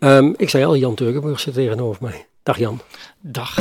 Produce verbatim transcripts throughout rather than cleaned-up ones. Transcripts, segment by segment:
Um, ik zei al, Jan Turkenburg zit tegenover mij. Dag Jan. Dag.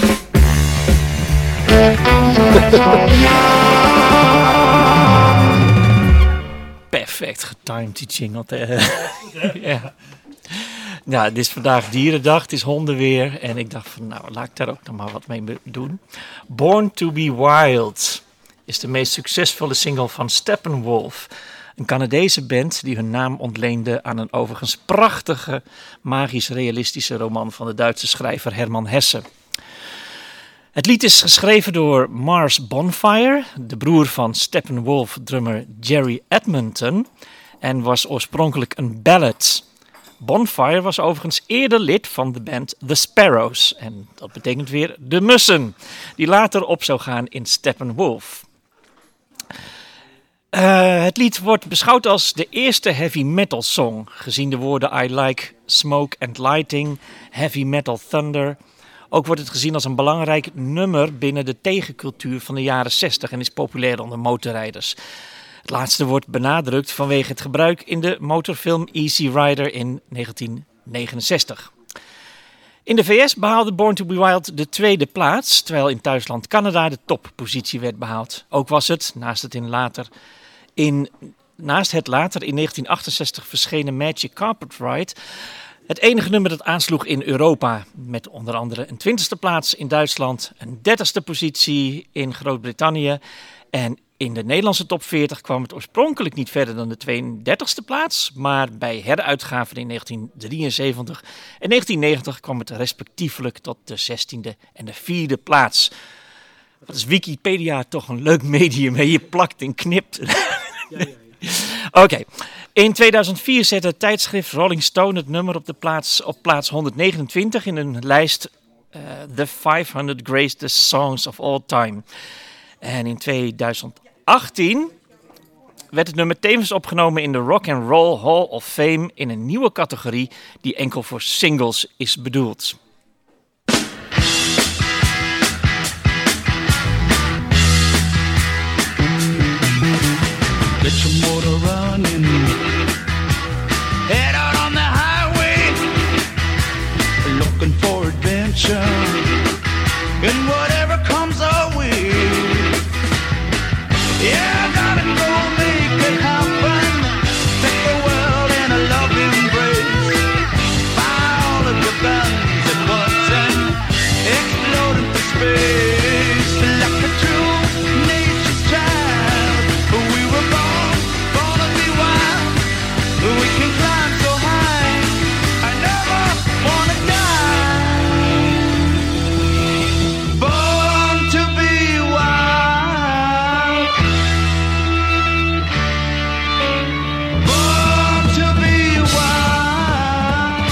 Perfect getimed die jingle. Ja. Nou, het is vandaag dierendag, het is hondenweer. En ik dacht van, nou, laat ik daar ook nog maar wat mee doen. Born to be Wild is de meest succesvolle single van Steppenwolf. Een Canadese band die hun naam ontleende aan een overigens prachtige, magisch-realistische roman van de Duitse schrijver Hermann Hesse. Het lied is geschreven door Mars Bonfire, de broer van Steppenwolf-drummer Jerry Edmonton, en was oorspronkelijk een ballad. Bonfire was overigens eerder lid van de band The Sparrows, en dat betekent weer de mussen, die later op zou gaan in Steppenwolf. Uh, het lied wordt beschouwd als de eerste heavy metal song, gezien de woorden I like smoke and lighting, heavy metal thunder. Ook wordt het gezien als een belangrijk nummer binnen de tegencultuur van de jaren zestig en is populair onder motorrijders. Het laatste wordt benadrukt vanwege het gebruik in de motorfilm Easy Rider in negentien negenenzestig. In de V S behaalde Born to be Wild de tweede plaats, terwijl in thuisland Canada de toppositie werd behaald. Ook was het, naast het, in later, in, naast het later in negentien achtenzestig verschenen Magic Carpet Ride het enige nummer dat aansloeg in Europa, met onder andere een twintigste plaats in Duitsland, een dertigste positie in Groot-Brittannië en in de Nederlandse top veertig kwam het oorspronkelijk niet verder dan de tweeëndertigste plaats, maar bij heruitgaven in negentien drieënzeventig en negentien negentig kwam het respectievelijk tot de zestiende en de vierde plaats. Wat is Wikipedia toch een leuk medium, hè? Je plakt en knipt. Ja, ja, ja. Oké, okay. In tweeduizend vier zette het tijdschrift Rolling Stone het nummer op, de plaats, op plaats honderdnegenentwintig in een lijst uh, The vijfhonderd Greatest Songs of All Time. En in tweeduizend achttien werd het nummer tevens opgenomen in de Rock and Roll Hall of Fame in een nieuwe categorie die enkel voor singles is bedoeld. Get your motor running, head out on the highway, looking for adventure, and whatever comes our way. Yeah, gotta go make it happen, take the world in a loving embrace, buy all of your guns at once and explode into space, like a true nature's child. We were born, born to be wild, we can climb so high, I never wanna die. Born to be wild, born to be wild.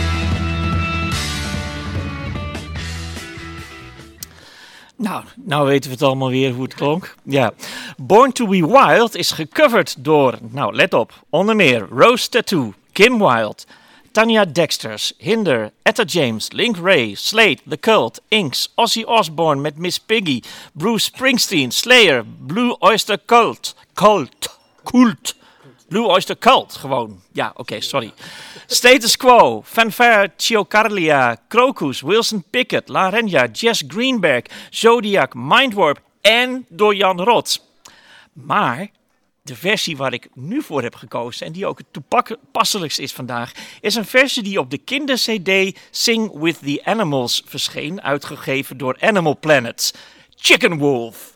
Nou, nou weten we het allemaal weer hoe het klonk. Ja. Born to be Wild is gecoverd door, nou let op, onder meer Rose Tattoo, Kim Wilde, Tanya Dexters, Hinder, Etta James, Link Wray, Slade, The Cult, Inks, Ozzy Osbourne met Miss Piggy, Bruce Springsteen, Slayer, Blue Oyster Cult, Cult, Cult, Blue Oyster Cult, gewoon. Ja, oké, okay, sorry. Status Quo, Fanfare Chiocarlia, Crocus, Wilson Pickett, La Renja, Jess Greenberg, Zodiac, Mindwarp en door Jan Roth. Maar de versie waar ik nu voor heb gekozen en die ook het toepasselijkst is vandaag, is een versie die op de kindercd Sing with the Animals verscheen, uitgegeven door Animal Planet. Chicken Wolf.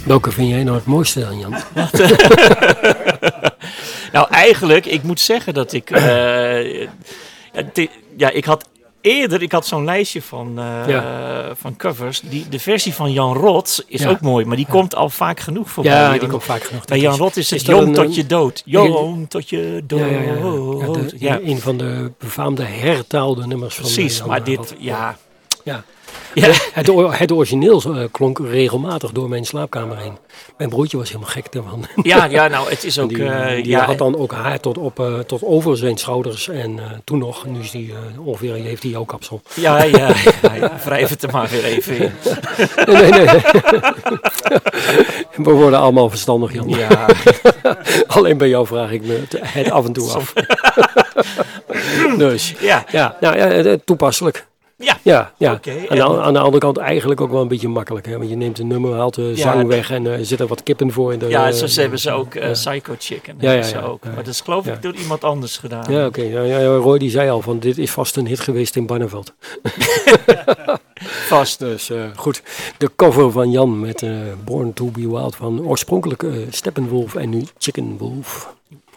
Welke vind jij nou het mooiste dan, Jan? Nou, eigenlijk, ik moet zeggen dat ik... Uh, ja, di- ja, ik had eerder, ik had zo'n lijstje van, uh, Ja. van covers. Die, de versie van Jan Roth is Ja. ook mooi, maar die Ja. komt al vaak genoeg voorbij. Ja, die Want komt vaak genoeg. bij Jan Roth is het dat jong een, tot eh, je dood. Jong tot je dood. Ja, ja, ja. ja, de- Ja, Een van de befaamde hertaalde nummers van precies, Jan maar dit, Roth. ja... Ja. Ja. Het, o- het origineel uh, klonk regelmatig door mijn slaapkamer heen. Mijn broertje was helemaal gek daarvan. Ja, ja, nou, het is En ook... die, uh, die ja, had dan ook haar tot, op, uh, tot over zijn schouders. En uh, toen nog, nu is die uh, ongeveer, heeft hij jouw kapsel. Ja, ja, ja, ja, wrijf het er maar weer even in. Nee, nee, nee. We worden allemaal verstandig, Jan. Ja. Alleen bij jou vraag ik me het, het af en toe af. Dus, Ja. ja, nou, ja, toepasselijk. Ja. Ja, ja. Oké, aan, de, en- aan de andere kant eigenlijk ook wel een beetje makkelijk. Hè? Want je neemt een nummer, haalt de Ja, zang d- weg en er uh, zitten wat kippen voor in de... Ja, uh, zo ze hebben ze ook uh, ja. Psycho Chicken. Ja, hebben ja, ze ja. ook. Ja. Maar dat is geloof ik Ja. door iemand anders gedaan. Ja, oké. Okay. Ja, ja, Roy die zei al van dit is vast een hit geweest in Barneveld. Vast. Dus uh, goed, de cover van Jan met uh, Born to be Wild van oorspronkelijk uh, Steppenwolf en nu Chicken Wolf.